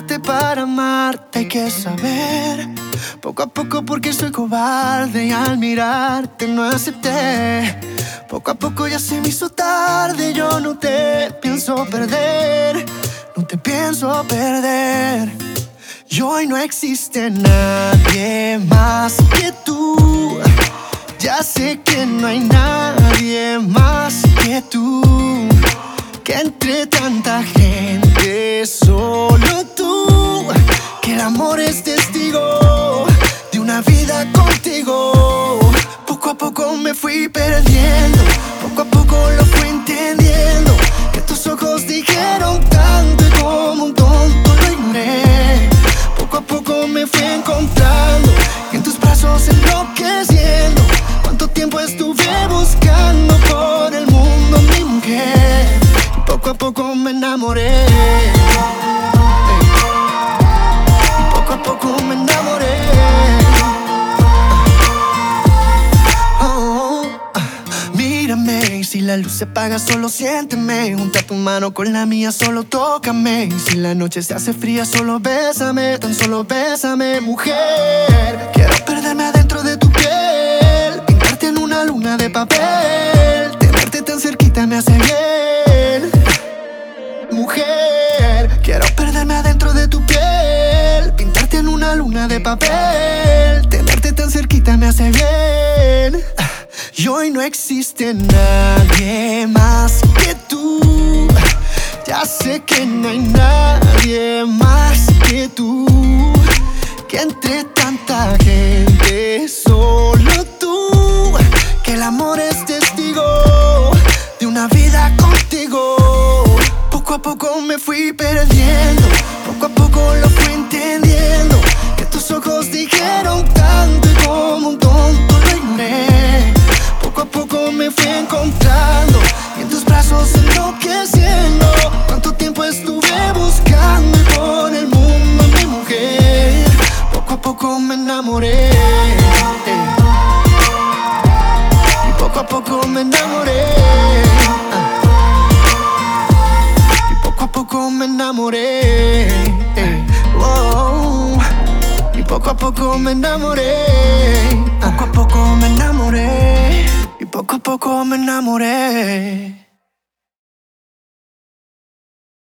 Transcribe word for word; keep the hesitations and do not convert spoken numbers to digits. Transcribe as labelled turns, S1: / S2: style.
S1: amarte para amarte hay que saber. Poco a poco porque soy cobarde y al mirarte no acepté. Poco a poco ya se me hizo tarde, yo no te pienso perder. No te pienso perder. Y hoy no existe nadie más que tú. Ya sé que no hay nadie más que tú. Que entre tanta gente solo tú. Que el amor es testigo de una vida contigo. Poco a poco me fui perdiendo, poco a poco lo fui entendiendo. Que tus ojos dijeron tanto y como un tonto lo ignoré. Poco a poco me fui encontrando y en tus brazos enloqueciendo. Cuánto tiempo estuve buscando por el mundo mi mujer. Y poco a poco me enamoré. Y poco a poco me enamoré. Oh, mírame, y si la luz se apaga solo siénteme. Junta tu mano con la mía, solo tócame. Y si la noche se hace fría, solo bésame, tan solo bésame, mujer. Quiero perderme adentro de tu piel, pintarte en una luna de papel. Tenerte tan cerquita me hace bien, mujer. Quiero perderme adentro de tu piel, pintarte en una luna de papel. Tenerte tan cerquita me hace bien. Y hoy no existe nadie más que tú. Ya sé que no hay nadie más que tú. Que entre tanta gente solo tú. Que el amor es testigo de una vida contigo. Poco a poco me fui perdiendo, poco a poco lo fui entendiendo. Que tus ojos dijeron tanto y como un tonto lo ignoré. Poco a poco me fui encontrando y en tus brazos enloqueciendo. Cuánto tiempo estuve buscando y por el mundo mi mujer. Poco a poco me enamoré. Y poco a poco me enamoré. Y poco a poco me enamoré. Oh, y poco a poco me enamoré. Poco a poco me enamoré. Y poco a poco me enamoré.